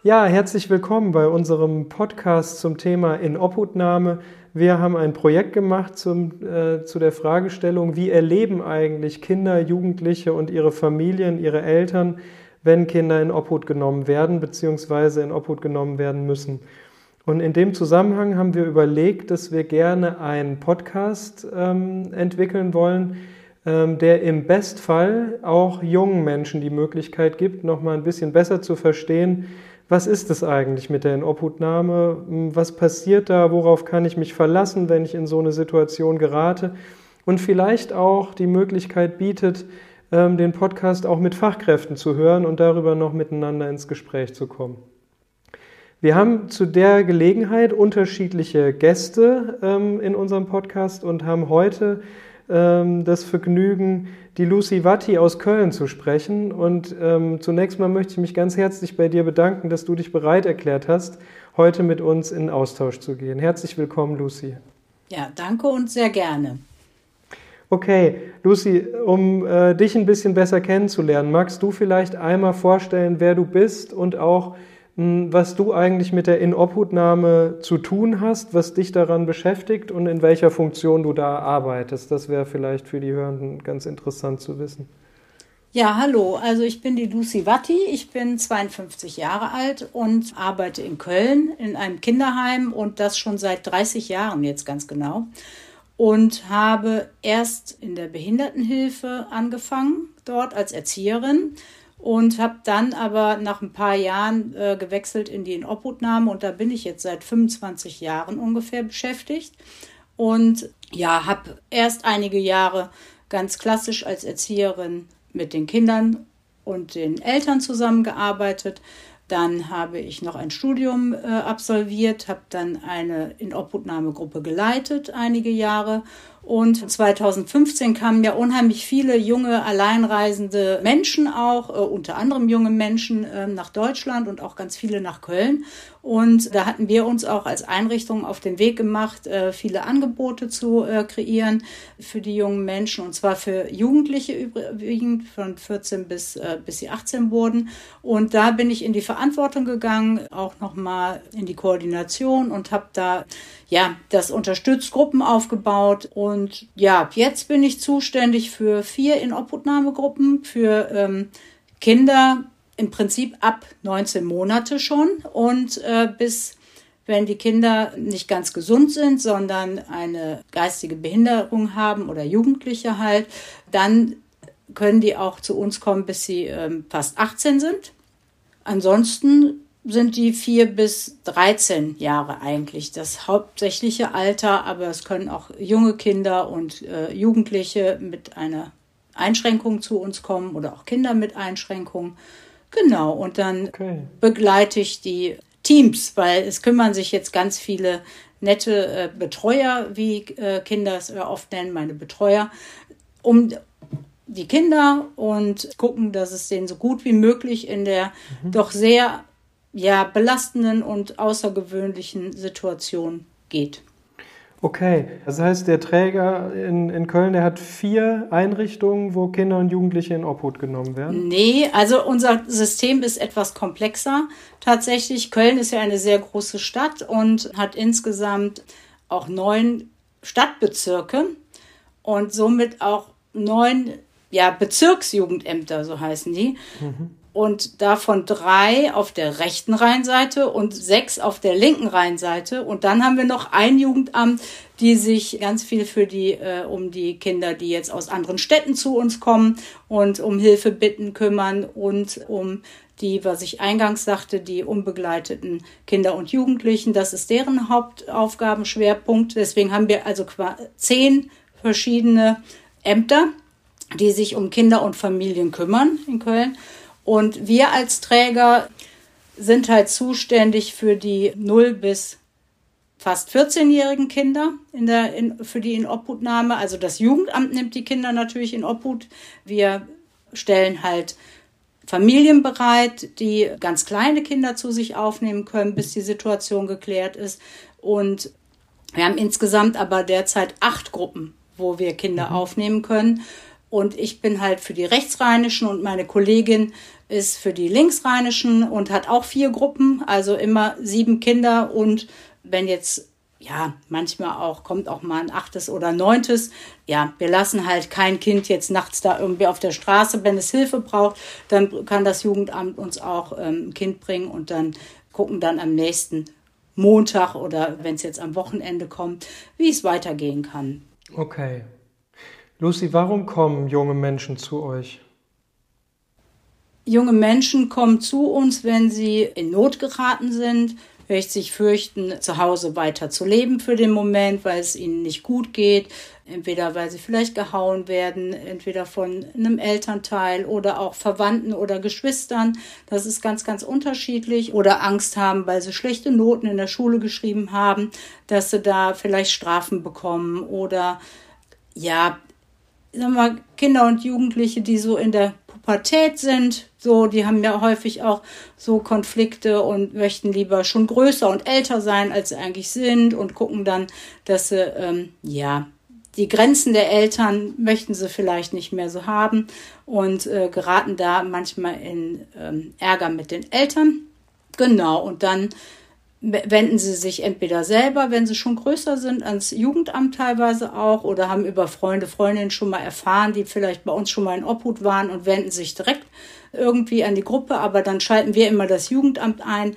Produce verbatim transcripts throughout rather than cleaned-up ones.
Ja, herzlich willkommen bei unserem Podcast zum Thema Inobhutnahme. Wir haben ein Projekt gemacht zum, äh, zu der Fragestellung, wie erleben eigentlich Kinder, Jugendliche und ihre Familien, ihre Eltern, wenn Kinder in Obhut genommen werden bzw. in Obhut genommen werden müssen. Und in dem Zusammenhang haben wir überlegt, dass wir gerne einen Podcast ähm, entwickeln wollen, ähm, der im Bestfall auch jungen Menschen die Möglichkeit gibt, noch mal ein bisschen besser zu verstehen, was ist es eigentlich mit der Inobhutnahme, was passiert da, worauf kann ich mich verlassen, wenn ich in so eine Situation gerate, und vielleicht auch die Möglichkeit bietet, ähm, den Podcast auch mit Fachkräften zu hören und darüber noch miteinander ins Gespräch zu kommen. Wir haben zu der Gelegenheit unterschiedliche Gäste ähm, in unserem Podcast und haben heute ähm, das Vergnügen, die Lucy Watti aus Köln zu sprechen. Und ähm, zunächst mal möchte ich mich ganz herzlich bei dir bedanken, dass du dich bereit erklärt hast, heute mit uns in Austausch zu gehen. Herzlich willkommen, Lucy. Ja, danke und sehr gerne. Okay, Lucy, um äh, dich ein bisschen besser kennenzulernen, magst du vielleicht einmal vorstellen, wer du bist und auch was du eigentlich mit der Inobhutnahme zu tun hast, was dich daran beschäftigt und in welcher Funktion du da arbeitest. Das wäre vielleicht für die Hörenden ganz interessant zu wissen. Ja, hallo, also ich bin die Lucy Watti, ich bin zweiundfünfzig Jahre alt und arbeite in Köln in einem Kinderheim und das schon seit dreißig Jahren jetzt ganz genau. Und habe erst in der Behindertenhilfe angefangen, dort als Erzieherin. Und habe dann aber nach ein paar Jahren äh, gewechselt in die Inobhutnahme und da bin ich jetzt seit fünfundzwanzig Jahren ungefähr beschäftigt. Und ja, habe erst einige Jahre ganz klassisch als Erzieherin mit den Kindern und den Eltern zusammengearbeitet. Dann habe ich noch ein Studium äh, absolviert, habe dann eine Inobhutnahmegruppe geleitet, einige Jahre. Und zweitausendfünfzehn kamen ja unheimlich viele junge, alleinreisende Menschen auch, äh, unter anderem junge Menschen äh, nach Deutschland und auch ganz viele nach Köln. Und da hatten wir uns auch als Einrichtung auf den Weg gemacht, äh, viele Angebote zu äh, kreieren für die jungen Menschen. Und zwar für Jugendliche überwiegend, von vierzehn bis, äh, bis sie achtzehn wurden. Und da bin ich in die Verantwortung gegangen, auch nochmal in die Koordination und habe da ja das unterstützt, Gruppen aufgebaut. Und ja, jetzt bin ich zuständig für vier Inobhutnahmegruppen für ähm, Kinder, im Prinzip ab neunzehn Monate schon und äh, bis, wenn die Kinder nicht ganz gesund sind, sondern eine geistige Behinderung haben oder Jugendliche halt, dann können die auch zu uns kommen, bis sie ähm, fast achtzehn sind. Ansonsten sind die vier bis dreizehn Jahre eigentlich das hauptsächliche Alter, aber es können auch junge Kinder und äh, Jugendliche mit einer Einschränkung zu uns kommen oder auch Kinder mit Einschränkungen. Genau, und dann okay. begleite ich die Teams, weil es kümmern sich jetzt ganz viele nette äh, Betreuer, wie äh, Kinder es oft nennen, meine Betreuer, um die Kinder und gucken, dass es denen so gut wie möglich in der mhm. doch sehr ja, belastenden und außergewöhnlichen Situation geht. Okay, das heißt, der Träger in, in Köln, der hat vier Einrichtungen, wo Kinder und Jugendliche in Obhut genommen werden? Nee, also unser System ist etwas komplexer. Tatsächlich, Köln ist ja eine sehr große Stadt und hat insgesamt auch neun Stadtbezirke und somit auch neun ja, Bezirksjugendämter, so heißen die. Mhm. Und davon drei auf der rechten Rheinseite und sechs auf der linken Rheinseite. Und dann haben wir noch ein Jugendamt, die sich ganz viel für die äh, um die Kinder, die jetzt aus anderen Städten zu uns kommen und um Hilfe bitten, kümmern und um die, was ich eingangs sagte, die unbegleiteten Kinder und Jugendlichen. Das ist deren Hauptaufgabenschwerpunkt. Deswegen haben wir also zehn verschiedene Ämter, die sich um Kinder und Familien kümmern in Köln. Und wir als Träger sind halt zuständig für die null bis fast vierzehnjährigen Kinder in der, in, für die Inobhutnahme. Also das Jugendamt nimmt die Kinder natürlich in Obhut. Wir stellen halt Familien bereit, die ganz kleine Kinder zu sich aufnehmen können, bis die Situation geklärt ist. Und wir haben insgesamt aber derzeit acht Gruppen, wo wir Kinder mhm. aufnehmen können. Und ich bin halt für die rechtsrheinischen und meine Kollegin ist für die linksrheinischen und hat auch vier Gruppen, also immer sieben Kinder. Und wenn jetzt, ja, manchmal auch, kommt auch mal ein achtes oder neuntes. Ja, wir lassen halt kein Kind jetzt nachts da irgendwie auf der Straße. Wenn es Hilfe braucht, dann kann das Jugendamt uns auch ähm, ein Kind bringen und dann gucken dann am nächsten Montag oder wenn es jetzt am Wochenende kommt, wie es weitergehen kann. Okay. Lucy, warum kommen junge Menschen zu euch? Junge Menschen kommen zu uns, wenn sie in Not geraten sind, vielleicht sich fürchten, zu Hause weiter zu leben für den Moment, weil es ihnen nicht gut geht. Entweder weil sie vielleicht gehauen werden, entweder von einem Elternteil oder auch Verwandten oder Geschwistern. Das ist ganz, ganz unterschiedlich. Oder Angst haben, weil sie schlechte Noten in der Schule geschrieben haben, dass sie da vielleicht Strafen bekommen. Oder ja, sagen wir mal, Kinder und Jugendliche, die so in der Pubertät sind, so, die haben ja häufig auch so Konflikte und möchten lieber schon größer und älter sein, als sie eigentlich sind und gucken dann, dass sie, ähm, ja, die Grenzen der Eltern möchten sie vielleicht nicht mehr so haben und äh, geraten da manchmal in ähm, Ärger mit den Eltern. Genau, und dann wenden sie sich entweder selber, wenn sie schon größer sind, ans Jugendamt teilweise auch oder haben über Freunde, Freundinnen schon mal erfahren, die vielleicht bei uns schon mal in Obhut waren und wenden sich direkt irgendwie an die Gruppe. Aber dann schalten wir immer das Jugendamt ein,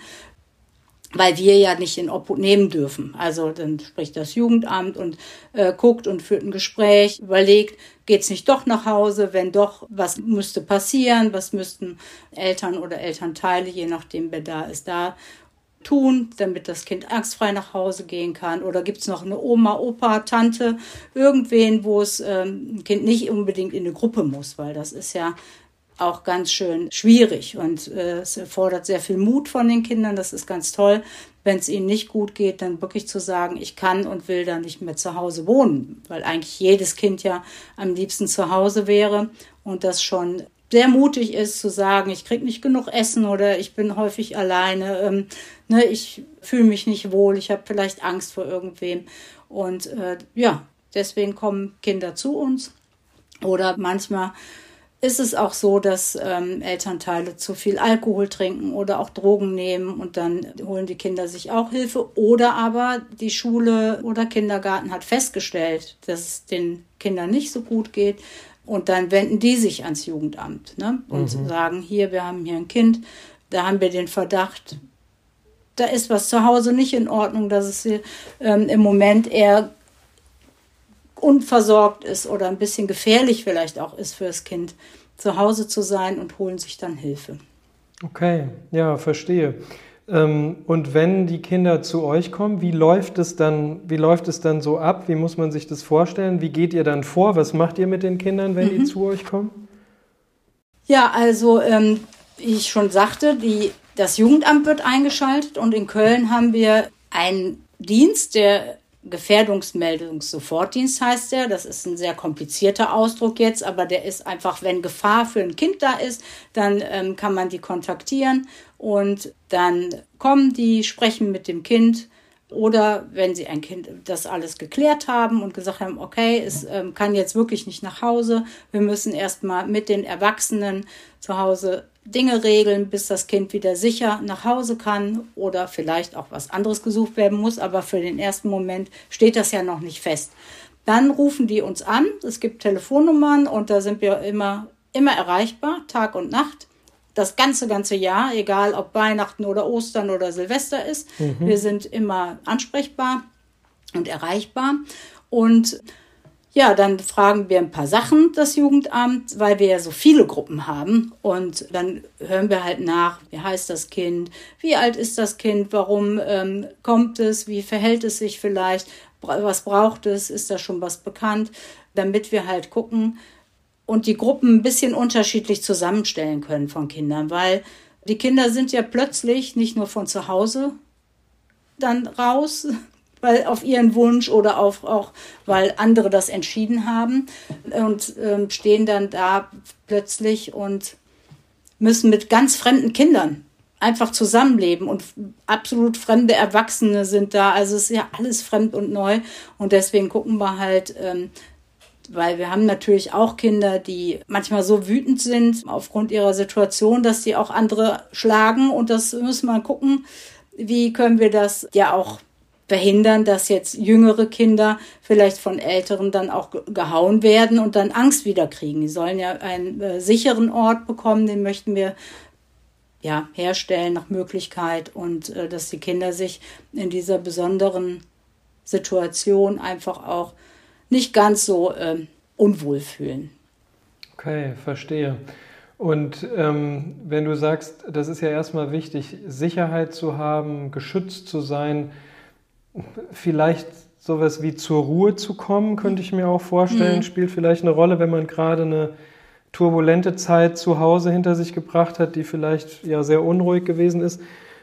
weil wir ja nicht in Obhut nehmen dürfen. Also dann spricht das Jugendamt und äh, guckt und führt ein Gespräch, überlegt, geht's nicht doch nach Hause? Wenn doch, was müsste passieren? Was müssten Eltern oder Elternteile, je nachdem wer da ist, da tun, damit das Kind angstfrei nach Hause gehen kann? Oder gibt es noch eine Oma, Opa, Tante, irgendwen, wo es ähm, ein Kind nicht unbedingt in eine Gruppe muss, weil das ist ja auch ganz schön schwierig und äh, es erfordert sehr viel Mut von den Kindern. Das ist ganz toll, wenn es ihnen nicht gut geht, dann wirklich zu sagen, ich kann und will da nicht mehr zu Hause wohnen, weil eigentlich jedes Kind ja am liebsten zu Hause wäre und das schon sehr mutig ist zu sagen, ich kriege nicht genug Essen oder ich bin häufig alleine, ähm, ne, ich fühle mich nicht wohl, ich habe vielleicht Angst vor irgendwem. Und äh, ja, deswegen kommen Kinder zu uns. Oder manchmal ist es auch so, dass ähm, Elternteile zu viel Alkohol trinken oder auch Drogen nehmen und dann holen die Kinder sich auch Hilfe. Oder aber die Schule oder Kindergarten hat festgestellt, dass es den Kindern nicht so gut geht. Und dann wenden die sich ans Jugendamt, ne? Und mhm. sagen, hier, wir haben hier ein Kind, da haben wir den Verdacht, da ist was zu Hause nicht in Ordnung, dass es hier, ähm, im Moment eher unversorgt ist oder ein bisschen gefährlich vielleicht auch ist für das Kind, zu Hause zu sein und holen sich dann Hilfe. Okay, ja, verstehe. Und wenn die Kinder zu euch kommen, wie läuft es dann, wie läuft es dann so ab? Wie muss man sich das vorstellen? Wie geht ihr dann vor? Was macht ihr mit den Kindern, wenn mhm. die zu euch kommen? Ja, also ähm, wie ich schon sagte, die, das Jugendamt wird eingeschaltet und in Köln haben wir einen Dienst, der Gefährdungsmeldungssofortdienst heißt der. Das ist ein sehr komplizierter Ausdruck jetzt, aber der ist einfach, wenn Gefahr für ein Kind da ist, dann ähm, kann man die kontaktieren und dann kommen die, sprechen mit dem Kind oder wenn sie ein Kind das alles geklärt haben und gesagt haben, okay, es ähm, kann jetzt wirklich nicht nach Hause, wir müssen erstmal mit den Erwachsenen zu Hause Dinge regeln, bis das Kind wieder sicher nach Hause kann oder vielleicht auch was anderes gesucht werden muss, aber für den ersten Moment steht das ja noch nicht fest. Dann rufen die uns an, es gibt Telefonnummern und da sind wir immer, immer erreichbar, Tag und Nacht, das ganze, ganze Jahr, egal ob Weihnachten oder Ostern oder Silvester ist. Mhm. Wir sind immer ansprechbar und erreichbar und ja, dann fragen wir ein paar Sachen, das Jugendamt, weil wir ja so viele Gruppen haben. Und dann hören wir halt nach, wie heißt das Kind, wie alt ist das Kind, warum ähm, kommt es, wie verhält es sich vielleicht, was braucht es, ist da schon was bekannt, damit wir halt gucken und die Gruppen ein bisschen unterschiedlich zusammenstellen können von Kindern. Weil die Kinder sind ja plötzlich nicht nur von zu Hause dann raus, weil auf ihren Wunsch oder auf, auch weil andere das entschieden haben und ähm, stehen dann da plötzlich und müssen mit ganz fremden Kindern einfach zusammenleben und absolut fremde Erwachsene sind da. Also es ist ja alles fremd und neu und deswegen gucken wir halt, ähm, weil wir haben natürlich auch Kinder, die manchmal so wütend sind aufgrund ihrer Situation, dass sie auch andere schlagen. Und das müssen wir gucken, wie können wir das ja auch verhindern, dass jetzt jüngere Kinder vielleicht von Älteren dann auch gehauen werden und dann Angst wieder kriegen. Die sollen ja einen äh, sicheren Ort bekommen, den möchten wir ja herstellen nach Möglichkeit und äh, dass die Kinder sich in dieser besonderen Situation einfach auch nicht ganz so äh, unwohl fühlen. Okay, verstehe. Und ähm, wenn du sagst, das ist ja erstmal wichtig, Sicherheit zu haben, geschützt zu sein, vielleicht sowas wie zur Ruhe zu kommen, könnte ich mir auch vorstellen, mhm. spielt vielleicht eine Rolle, wenn man gerade eine turbulente Zeit zu Hause hinter sich gebracht hat, die vielleicht ja sehr unruhig gewesen ist.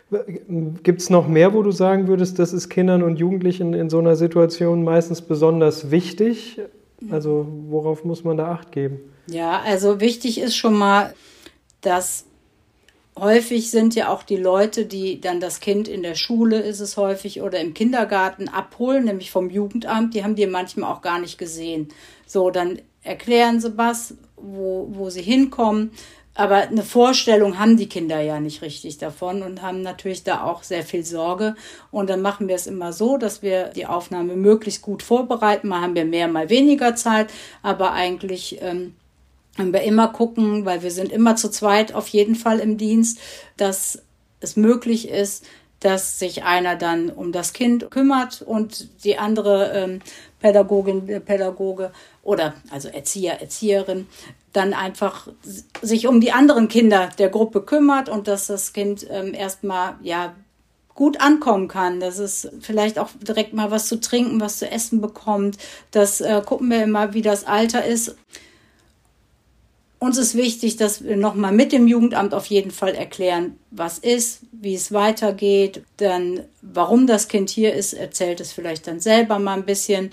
Gibt es noch mehr, wo du sagen würdest, das ist Kindern und Jugendlichen in so einer Situation meistens besonders wichtig? Also worauf muss man da Acht geben? Ja, also wichtig ist schon mal, dass häufig sind ja auch die Leute, die dann das Kind in der Schule, ist es häufig, oder im Kindergarten abholen, nämlich vom Jugendamt, die haben die manchmal auch gar nicht gesehen. So, dann erklären sie was, wo, wo sie hinkommen. Aber eine Vorstellung haben die Kinder ja nicht richtig davon und haben natürlich da auch sehr viel Sorge. Und dann machen wir es immer so, dass wir die Aufnahme möglichst gut vorbereiten. Mal haben wir mehr, mal weniger Zeit. Aber eigentlich ähm, haben wir immer gucken, weil wir sind immer zu zweit auf jeden Fall im Dienst, dass es möglich ist, dass sich einer dann um das Kind kümmert und die andere ähm, Pädagogin, äh, Pädagoge oder also Erzieher, Erzieherin dann einfach sich um die anderen Kinder der Gruppe kümmert und dass das Kind ähm, erstmal ja gut ankommen kann, dass es vielleicht auch direkt mal was zu trinken, was zu essen bekommt. Das äh, gucken wir immer, wie das Alter ist. Uns ist wichtig, dass wir nochmal mit dem Jugendamt auf jeden Fall erklären, was ist, wie es weitergeht, dann warum das Kind hier ist, erzählt es vielleicht dann selber mal ein bisschen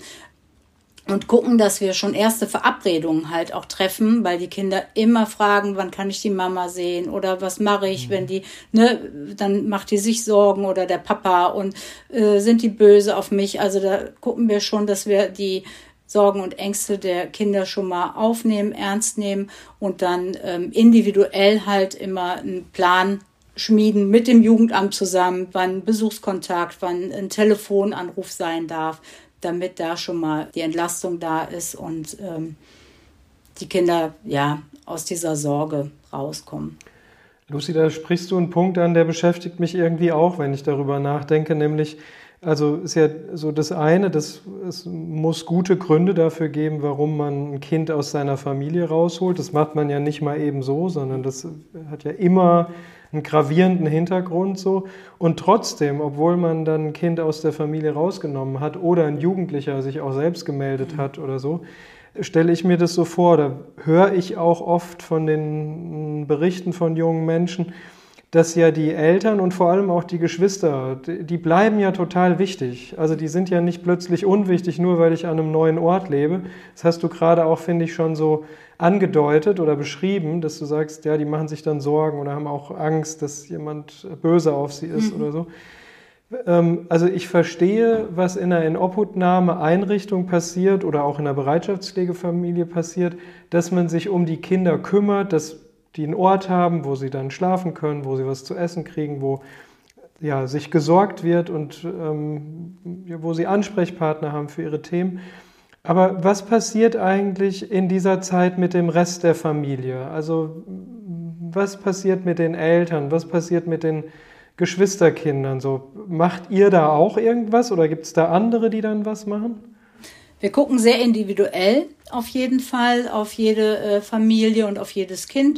und gucken, dass wir schon erste Verabredungen halt auch treffen, weil die Kinder immer fragen, wann kann ich die Mama sehen oder was mache ich, wenn die, ne, dann macht die sich Sorgen oder der Papa und äh, sind die böse auf mich. Also da gucken wir schon, dass wir die Sorgen und Ängste der Kinder schon mal aufnehmen, ernst nehmen und dann ähm, individuell halt immer einen Plan schmieden mit dem Jugendamt zusammen, wann Besuchskontakt, wann ein Telefonanruf sein darf, damit da schon mal die Entlastung da ist und ähm, die Kinder ja aus dieser Sorge rauskommen. Lucy, da sprichst du einen Punkt an, der beschäftigt mich irgendwie auch, wenn ich darüber nachdenke, nämlich also ist ja so das eine, dass es muss gute Gründe dafür geben, warum man ein Kind aus seiner Familie rausholt. Das macht man ja nicht mal eben so, sondern das hat ja immer einen gravierenden Hintergrund so. Und trotzdem, obwohl man dann ein Kind aus der Familie rausgenommen hat oder ein Jugendlicher sich auch selbst gemeldet hat oder so, stelle ich mir das so vor, da höre ich auch oft von den Berichten von jungen Menschen, dass ja die Eltern und vor allem auch die Geschwister, die bleiben ja total wichtig. Also die sind ja nicht plötzlich unwichtig, nur weil ich an einem neuen Ort lebe. Das hast du gerade auch, finde ich, schon so angedeutet oder beschrieben, dass du sagst, ja, die machen sich dann Sorgen oder haben auch Angst, dass jemand böse auf sie ist mhm. oder so. Also ich verstehe, was in einer Inobhutnahme-Einrichtung passiert oder auch in einer Bereitschaftspflegefamilie passiert, dass man sich um die Kinder kümmert, dass die einen Ort haben, wo sie dann schlafen können, wo sie was zu essen kriegen, wo ja, sich gesorgt wird und ähm, wo sie Ansprechpartner haben für ihre Themen. Aber was passiert eigentlich in dieser Zeit mit dem Rest der Familie? Also was passiert mit den Eltern? Was passiert mit den Geschwisterkindern? So, macht ihr da auch irgendwas oder gibt es da andere, die dann was machen? Wir gucken sehr individuell auf jeden Fall, auf jede äh, Familie und auf jedes Kind.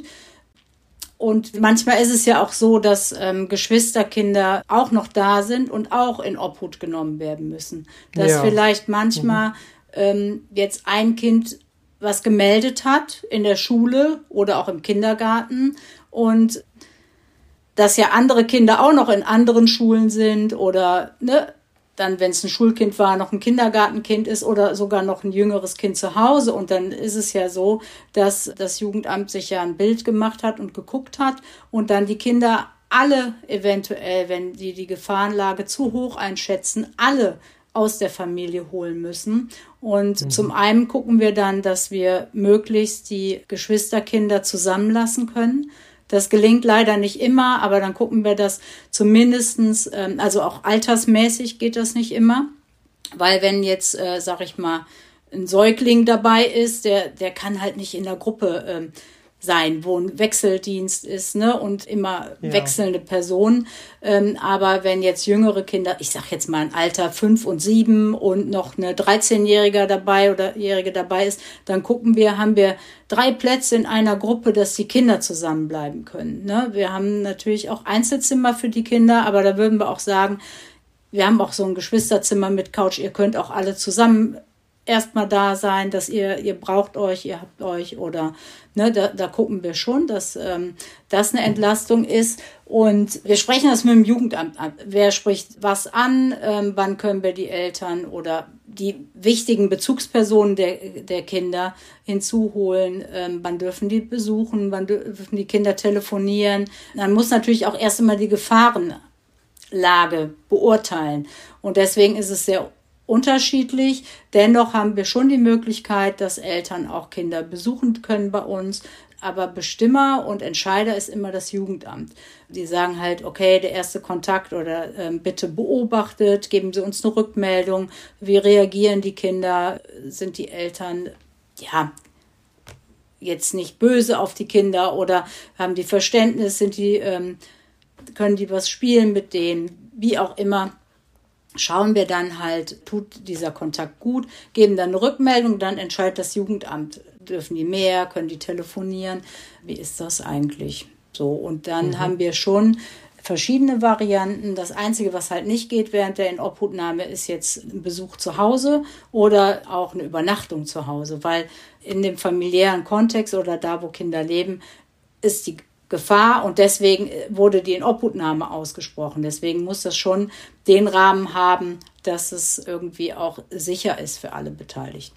Und manchmal ist es ja auch so, dass ähm, Geschwisterkinder auch noch da sind und auch in Obhut genommen werden müssen. Dass ja. vielleicht manchmal mhm. ähm, jetzt ein Kind was gemeldet hat in der Schule oder auch im Kindergarten und dass ja andere Kinder auch noch in anderen Schulen sind oder ne, dann, wenn es ein Schulkind war, noch ein Kindergartenkind ist oder sogar noch ein jüngeres Kind zu Hause. Und dann ist es ja so, dass das Jugendamt sich ja ein Bild gemacht hat und geguckt hat und dann die Kinder alle eventuell, wenn die die Gefahrenlage zu hoch einschätzen, alle aus der Familie holen müssen. Und mhm. zum einen gucken wir dann, dass wir möglichst die Geschwisterkinder zusammenlassen können. Das gelingt leider nicht immer, aber dann gucken wir das zumindestens, ähm, also auch altersmäßig geht das nicht immer. Weil wenn jetzt, äh, sag ich mal, ein Säugling dabei ist, der, der kann halt nicht in der Gruppe ähm, sein, wo ein Wechseldienst ist, ne, und immer ja. wechselnde Personen. Ähm, aber wenn jetzt jüngere Kinder, ich sag jetzt mal ein Alter fünf und sieben und noch eine dreizehnjährige dabei oder Jährige dabei ist, dann gucken wir, haben wir drei Plätze in einer Gruppe, dass die Kinder zusammenbleiben können. Ne? Wir haben natürlich auch Einzelzimmer für die Kinder, aber da würden wir auch sagen, wir haben auch so ein Geschwisterzimmer mit Couch, ihr könnt auch alle zusammen erstmal da sein, dass ihr, ihr braucht euch, ihr habt euch oder, ne, da, da gucken wir schon, dass ähm, das eine Entlastung ist. Und wir sprechen das mit dem Jugendamt an. Wer spricht was an, ähm, wann können wir die Eltern oder die wichtigen Bezugspersonen der, der Kinder hinzuholen, ähm, wann dürfen die besuchen, wann dürfen die Kinder telefonieren. Dann muss natürlich auch erst einmal die Gefahrenlage beurteilen. Und deswegen ist es sehr unterschiedlich. Dennoch haben wir schon die Möglichkeit, dass Eltern auch Kinder besuchen können bei uns. Aber Bestimmer und Entscheider ist immer das Jugendamt. Die sagen halt, okay, der erste Kontakt oder äh, bitte beobachtet, geben Sie uns eine Rückmeldung. Wie reagieren die Kinder? Sind die Eltern, ja, jetzt nicht böse auf die Kinder oder haben die Verständnis? Sind die, ähm, können die was spielen mit denen? Wie auch immer. Schauen wir dann halt, tut dieser Kontakt gut, geben dann eine Rückmeldung, dann entscheidet das Jugendamt, dürfen die mehr, können die telefonieren, wie ist das eigentlich so? Und dann mhm. haben wir schon verschiedene Varianten. Das Einzige, was halt nicht geht während der Inobhutnahme, ist jetzt ein Besuch zu Hause oder auch eine Übernachtung zu Hause, weil in dem familiären Kontext oder da, wo Kinder leben, ist die Gefahr und deswegen wurde die Inobhutnahme ausgesprochen. Deswegen muss das schon den Rahmen haben, dass es irgendwie auch sicher ist für alle Beteiligten.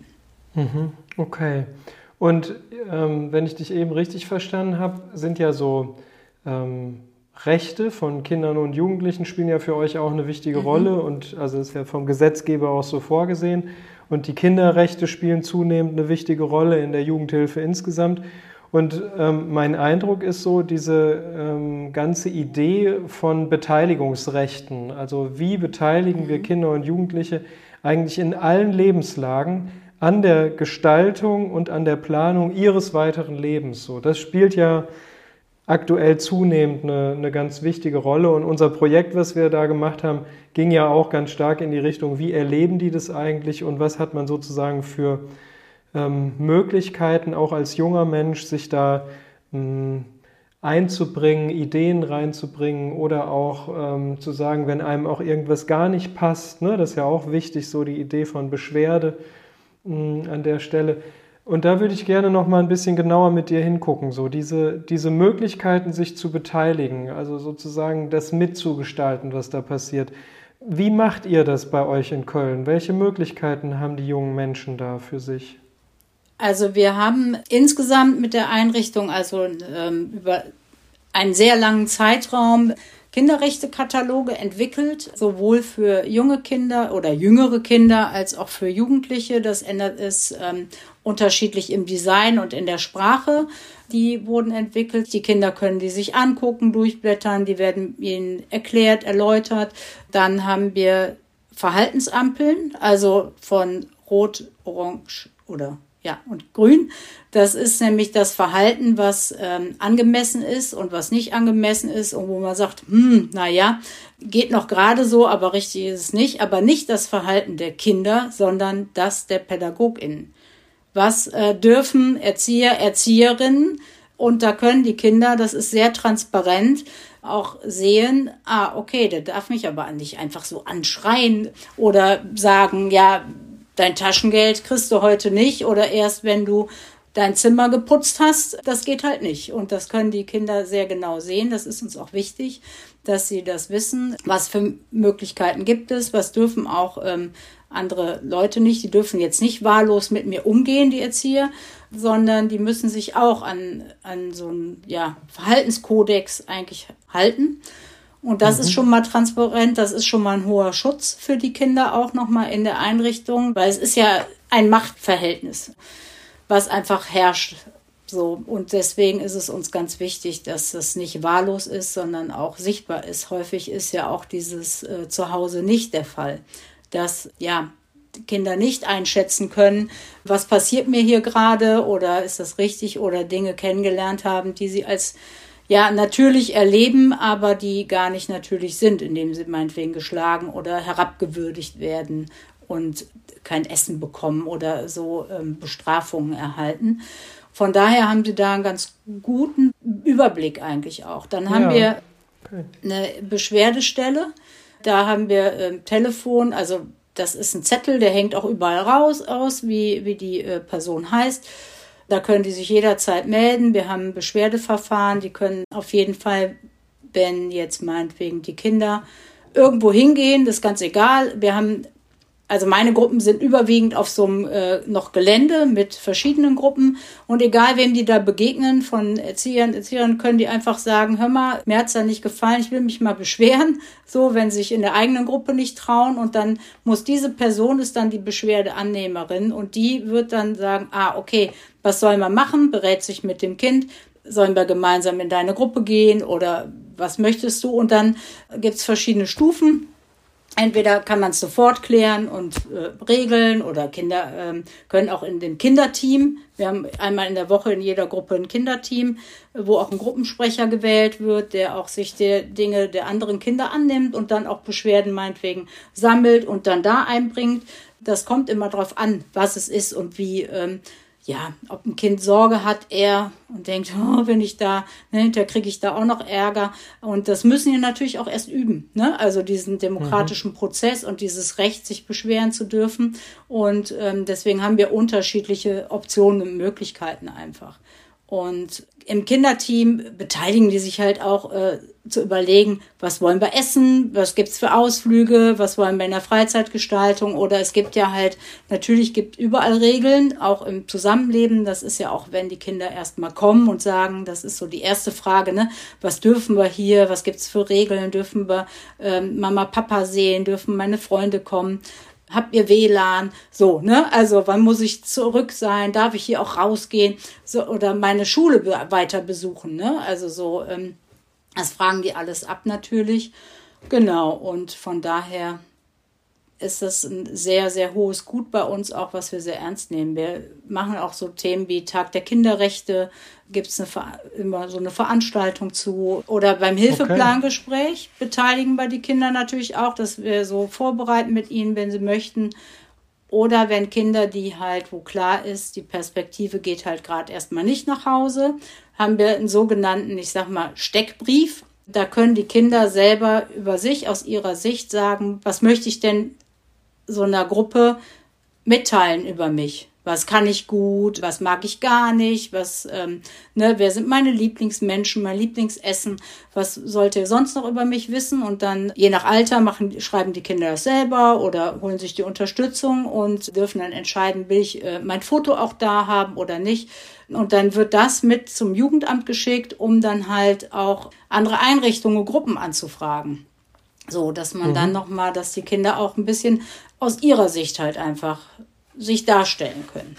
Okay. Und ähm, wenn ich dich eben richtig verstanden habe, sind ja so ähm, Rechte von Kindern und Jugendlichen spielen ja für euch auch eine wichtige mhm. Rolle und also ist ja vom Gesetzgeber auch so vorgesehen. Und die Kinderrechte spielen zunehmend eine wichtige Rolle in der Jugendhilfe insgesamt. Und ähm, mein Eindruck ist so, diese ähm, ganze Idee von Beteiligungsrechten, also wie beteiligen mhm. wir Kinder und Jugendliche eigentlich in allen Lebenslagen an der Gestaltung und an der Planung ihres weiteren Lebens. So, das spielt ja aktuell zunehmend eine, eine ganz wichtige Rolle. Und unser Projekt, was wir da gemacht haben, ging ja auch ganz stark in die Richtung, wie erleben die das eigentlich und was hat man sozusagen für ähm, Möglichkeiten, auch als junger Mensch, sich da mh, einzubringen, Ideen reinzubringen oder auch ähm, zu sagen, wenn einem auch irgendwas gar nicht passt, ne, das ist ja auch wichtig, so die Idee von Beschwerde mh, an der Stelle. Und da würde ich gerne noch mal ein bisschen genauer mit dir hingucken, so diese, diese Möglichkeiten, sich zu beteiligen, also sozusagen das mitzugestalten, was da passiert. Wie macht ihr das bei euch in Köln? Welche Möglichkeiten haben die jungen Menschen da für sich? Also wir haben insgesamt mit der Einrichtung, also ähm, über einen sehr langen Zeitraum, Kinderrechte-Kataloge entwickelt, sowohl für junge Kinder oder jüngere Kinder als auch für Jugendliche. Das ändert es ähm, unterschiedlich im Design und in der Sprache. Die wurden entwickelt. Die Kinder können die sich angucken, durchblättern, die werden ihnen erklärt, erläutert. Dann haben wir Verhaltensampeln, also von Rot, Orange oder ja, und Grün. Das ist nämlich das Verhalten, was ähm, angemessen ist und was nicht angemessen ist und wo man sagt, hm, naja, geht noch gerade so, aber richtig ist es nicht. Aber nicht das Verhalten der Kinder, sondern das der PädagogInnen. Was äh, dürfen Erzieher, Erzieherinnen und da können die Kinder, das ist sehr transparent, auch sehen, ah, okay, der darf mich aber nicht einfach so anschreien oder sagen, ja, dein Taschengeld kriegst du heute nicht oder erst wenn du dein Zimmer geputzt hast, das geht halt nicht. Und das können die Kinder sehr genau sehen. Das ist uns auch wichtig, dass sie das wissen. Was für Möglichkeiten gibt es? Was dürfen auch ähm, andere Leute nicht? Die dürfen jetzt nicht wahllos mit mir umgehen, die Erzieher, sondern die müssen sich auch an, an so einen ja, Verhaltenskodex eigentlich halten. Und das Mhm. ist schon mal transparent, das ist schon mal ein hoher Schutz für die Kinder auch nochmal in der Einrichtung, weil es ist ja ein Machtverhältnis, was einfach herrscht. So, und deswegen ist es uns ganz wichtig, dass das nicht wahllos ist, sondern auch sichtbar ist. Häufig ist ja auch dieses äh, Zuhause nicht der Fall, dass ja Kinder nicht einschätzen können, was passiert mir hier gerade oder ist das richtig, oder Dinge kennengelernt haben, die sie als ja natürlich erleben, aber die gar nicht natürlich sind, indem sie meinetwegen geschlagen oder herabgewürdigt werden und kein Essen bekommen oder so ähm, Bestrafungen erhalten. Von daher haben sie da einen ganz guten Überblick eigentlich auch. Dann haben Ja. wir Okay. eine Beschwerdestelle. Da haben wir ähm, Telefon, also das ist ein Zettel, der hängt auch überall raus aus, wie, wie die äh, Person heißt. Da können die sich jederzeit melden. Wir haben ein Beschwerdeverfahren. Die können auf jeden Fall, wenn jetzt meinetwegen die Kinder irgendwo hingehen, das ist ganz egal. Wir haben Also meine Gruppen sind überwiegend auf so einem äh, noch Gelände mit verschiedenen Gruppen. Und egal, wem die da begegnen, von Erziehern, Erziehern, können die einfach sagen, hör mal, mir hat's da nicht gefallen, ich will mich mal beschweren. So, wenn sie sich in der eigenen Gruppe nicht trauen. Und dann muss diese Person, ist dann die Beschwerdeannehmerin. Und die wird dann sagen, ah, okay, was sollen wir machen? Berät sich mit dem Kind. Sollen wir gemeinsam in deine Gruppe gehen? Oder was möchtest du? Und dann gibt's verschiedene Stufen. Entweder kann man es sofort klären und äh, regeln, oder Kinder ähm, können auch in dem Kinderteam. Wir haben einmal in der Woche in jeder Gruppe ein Kinderteam, wo auch ein Gruppensprecher gewählt wird, der auch sich der Dinge der anderen Kinder annimmt und dann auch Beschwerden meinetwegen sammelt und dann da einbringt. Das kommt immer drauf an, was es ist und wie, ähm, ja, ob ein Kind Sorge hat, er und denkt, oh, wenn ich da, ne, hinterher kriege ich da auch noch Ärger. Und das müssen wir natürlich auch erst üben, ne? Also diesen demokratischen mhm. Prozess und dieses Recht, sich beschweren zu dürfen. Und ähm, deswegen haben wir unterschiedliche Optionen und Möglichkeiten einfach. Und im Kinderteam beteiligen die sich halt auch äh, zu überlegen, was wollen wir essen, was gibt's für Ausflüge, was wollen wir in der Freizeitgestaltung, oder es gibt ja halt, natürlich gibt überall Regeln, auch im Zusammenleben. Das ist ja auch, wenn die Kinder erst mal kommen und sagen, das ist so die erste Frage, ne, was dürfen wir hier, was gibt's für Regeln, dürfen wir ähm, Mama, Papa sehen, dürfen meine Freunde kommen, habt ihr W L A N, so, ne, also wann muss ich zurück sein, darf ich hier auch rausgehen, so, oder meine Schule be- weiter besuchen, ne, also so, ähm, das fragen die alles ab natürlich, genau, und von daher ist das ein sehr, sehr hohes Gut bei uns, auch was wir sehr ernst nehmen. Wir machen auch so Themen wie Tag der Kinderrechte, gibt es immer so eine Veranstaltung zu. Oder beim Hilfeplangespräch okay. beteiligen wir die Kinder natürlich auch, dass wir so vorbereiten mit ihnen, wenn sie möchten. Oder wenn Kinder, die halt, wo klar ist, die Perspektive geht halt gerade erstmal nicht nach Hause, haben wir einen sogenannten, ich sag mal, Steckbrief. Da können die Kinder selber über sich, aus ihrer Sicht sagen, was möchte ich denn so einer Gruppe mitteilen über mich? Was kann ich gut, was mag ich gar nicht, was, ähm, ne, wer sind meine Lieblingsmenschen, mein Lieblingsessen, was sollte ihr sonst noch über mich wissen? Und dann, je nach Alter, machen, schreiben die Kinder das selber oder holen sich die Unterstützung und dürfen dann entscheiden, will ich äh, mein Foto auch da haben oder nicht. Und dann wird das mit zum Jugendamt geschickt, um dann halt auch andere Einrichtungen, Gruppen anzufragen. So, dass man mhm. dann nochmal, dass die Kinder auch ein bisschen aus ihrer Sicht halt einfach sich darstellen können.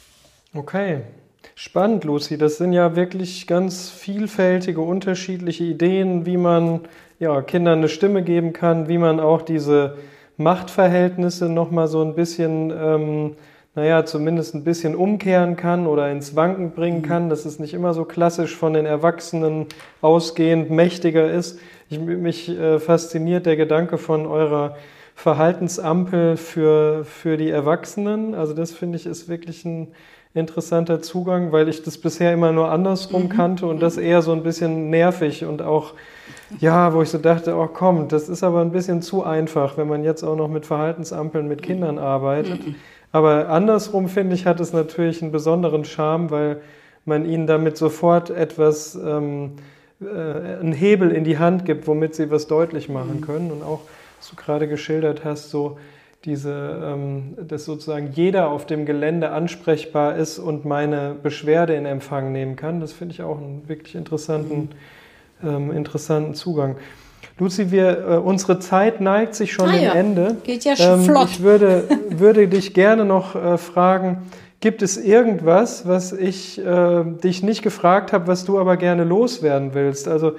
Okay, spannend, Lucy. Das sind ja wirklich ganz vielfältige, unterschiedliche Ideen, wie man ja, Kindern eine Stimme geben kann, wie man auch diese Machtverhältnisse nochmal so ein bisschen, ähm, naja, zumindest ein bisschen umkehren kann oder ins Wanken bringen kann, dass es nicht immer so klassisch von den Erwachsenen ausgehend mächtiger ist. Ich, mich äh, fasziniert der Gedanke von eurer Verhaltensampel für, für die Erwachsenen. Also das finde ich ist wirklich ein interessanter Zugang, weil ich das bisher immer nur andersrum mhm. kannte und das eher so ein bisschen nervig und auch, ja, wo ich so dachte, oh komm, das ist aber ein bisschen zu einfach, wenn man jetzt auch noch mit Verhaltensampeln mit Kindern arbeitet. Mhm. Aber andersrum, finde ich, hat es natürlich einen besonderen Charme, weil man ihnen damit sofort etwas, ähm, äh, einen Hebel in die Hand gibt, womit sie was deutlich machen können. Und auch, was du gerade geschildert hast, so diese, ähm, dass sozusagen jeder auf dem Gelände ansprechbar ist und meine Beschwerde in Empfang nehmen kann. Das finde ich auch einen wirklich interessanten, ähm, interessanten Zugang. Lucy, wir, äh, unsere Zeit neigt sich schon ah, dem ja. Ende. Geht ja schon ähm, flott. Ich würde, würde dich gerne noch äh, fragen, gibt es irgendwas, was ich äh, dich nicht gefragt habe, was du aber gerne loswerden willst? Also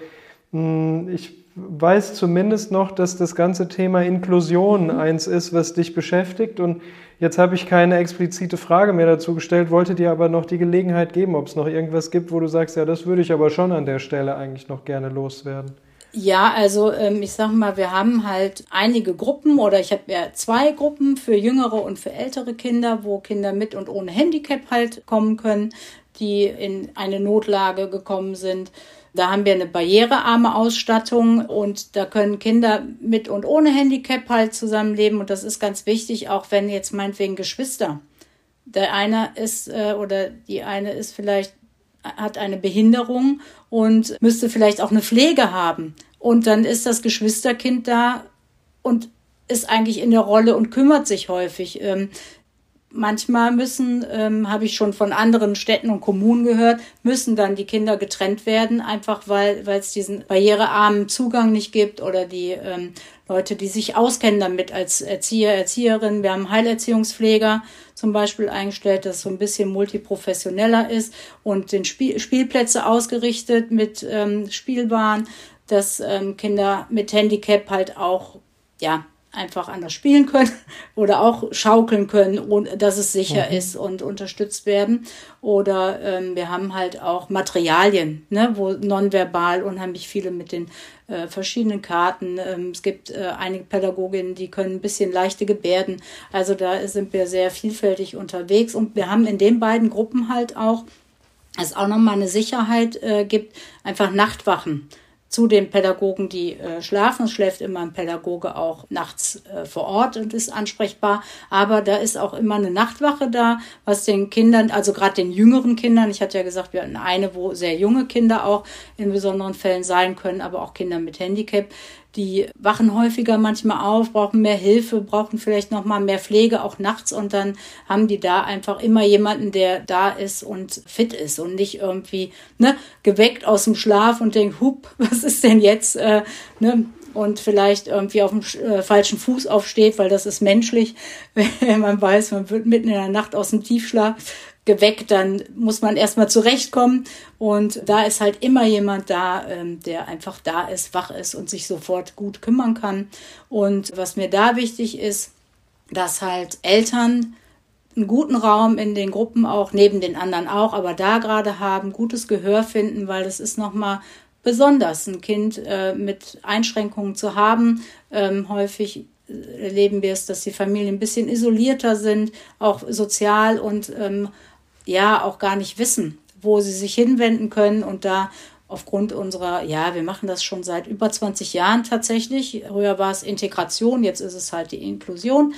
mh, ich weiß zumindest noch, dass das ganze Thema Inklusion mhm. eins ist, was dich beschäftigt, und jetzt habe ich keine explizite Frage mehr dazu gestellt, wollte dir aber noch die Gelegenheit geben, ob es noch irgendwas gibt, wo du sagst, ja, das würde ich aber schon an der Stelle eigentlich noch gerne loswerden. Ja, also ähm, ich sag mal, wir haben halt einige Gruppen, oder ich habe ja zwei Gruppen für jüngere und für ältere Kinder, wo Kinder mit und ohne Handicap halt kommen können, die in eine Notlage gekommen sind. Da haben wir eine barrierearme Ausstattung, und da können Kinder mit und ohne Handicap halt zusammenleben. Und das ist ganz wichtig, auch wenn jetzt meinetwegen Geschwister, der eine ist äh, oder die eine ist vielleicht, hat eine Behinderung und müsste vielleicht auch eine Pflege haben. Und dann ist das Geschwisterkind da und ist eigentlich in der Rolle und kümmert sich häufig. Ähm, Manchmal müssen, ähm, habe ich schon von anderen Städten und Kommunen gehört, müssen dann die Kinder getrennt werden, einfach weil weil es diesen barrierearmen Zugang nicht gibt, oder die ähm, Leute, die sich auskennen damit als Erzieher, Erzieherin. Wir haben Heilerziehungspfleger zum Beispiel eingestellt, das so ein bisschen multiprofessioneller ist, und den Spiel, Spielplätze ausgerichtet mit ähm, Spielbahn, dass ähm, Kinder mit Handicap halt auch, ja, einfach anders spielen können oder auch schaukeln können, ohne dass es sicher mhm. ist, und unterstützt werden. Oder ähm, wir haben halt auch Materialien, ne, wo nonverbal unheimlich viele mit den äh, verschiedenen Karten. Ähm, es gibt äh, einige Pädagoginnen, die können ein bisschen leichte Gebärden. Also da sind wir sehr vielfältig unterwegs, und wir haben in den beiden Gruppen halt auch, es auch nochmal eine Sicherheit äh, gibt, einfach Nachtwachen. Zu den Pädagogen, die äh, schlafen. Es schläft immer ein Pädagoge auch nachts äh, vor Ort und ist ansprechbar. Aber da ist auch immer eine Nachtwache da, was den Kindern, also gerade den jüngeren Kindern, ich hatte ja gesagt, wir hatten eine, wo sehr junge Kinder auch in besonderen Fällen sein können, aber auch Kinder mit Handicap, die wachen häufiger manchmal auf, brauchen mehr Hilfe, brauchen vielleicht noch mal mehr Pflege, auch nachts. Und dann haben die da einfach immer jemanden, der da ist und fit ist und nicht irgendwie ne, geweckt aus dem Schlaf und denkt, hup, was ist denn jetzt? Äh, ne? Und vielleicht irgendwie auf dem äh, falschen Fuß aufsteht, weil das ist menschlich. Wenn man weiß, man wird mitten in der Nacht aus dem Tiefschlaf geweckt, dann muss man erstmal zurechtkommen, und da ist halt immer jemand da, ähm, der einfach da ist, wach ist und sich sofort gut kümmern kann. Und was mir da wichtig ist, dass halt Eltern einen guten Raum in den Gruppen auch, neben den anderen auch, aber da gerade haben, gutes Gehör finden, weil das ist nochmal besonders, ein Kind äh, mit Einschränkungen zu haben. Ähm, häufig erleben wir es, dass die Familien ein bisschen isolierter sind, auch sozial, und ähm, ja auch gar nicht wissen, wo sie sich hinwenden können, und da aufgrund unserer, ja, wir machen das schon seit über zwanzig Jahren tatsächlich, früher war es Integration, jetzt ist es halt die Inklusion,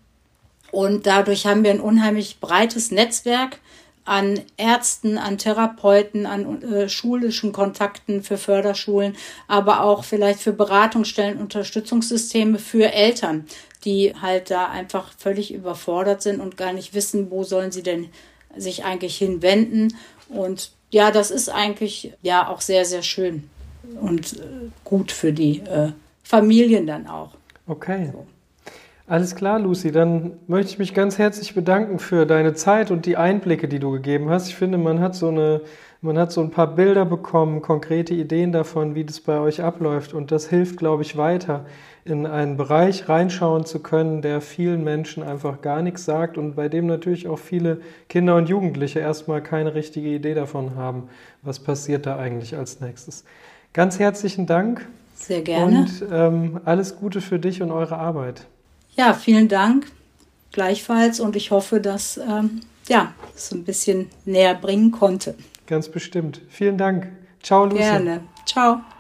und dadurch haben wir ein unheimlich breites Netzwerk an Ärzten, an Therapeuten, an äh, schulischen Kontakten für Förderschulen, aber auch vielleicht für Beratungsstellen, Unterstützungssysteme für Eltern, die halt da einfach völlig überfordert sind und gar nicht wissen, wo sollen sie denn sich eigentlich hinwenden. Und ja, das ist eigentlich ja auch sehr, sehr schön und äh, gut für die äh, Familien dann auch. Okay. So. Alles klar, Lucy. Dann möchte ich mich ganz herzlich bedanken für deine Zeit und die Einblicke, die du gegeben hast. Ich finde, man hat so eine, man hat so ein paar Bilder bekommen, konkrete Ideen davon, wie das bei euch abläuft. Und das hilft, glaube ich, weiter, in einen Bereich reinschauen zu können, der vielen Menschen einfach gar nichts sagt und bei dem natürlich auch viele Kinder und Jugendliche erstmal keine richtige Idee davon haben, was passiert da eigentlich als nächstes. Ganz herzlichen Dank. Sehr gerne. Und ähm, alles Gute für dich und eure Arbeit. Ja, vielen Dank. Gleichfalls. Und ich hoffe, dass ähm, ja, es ein bisschen näher bringen konnte. Ganz bestimmt. Vielen Dank. Ciao, Lucy. Gerne. Ciao.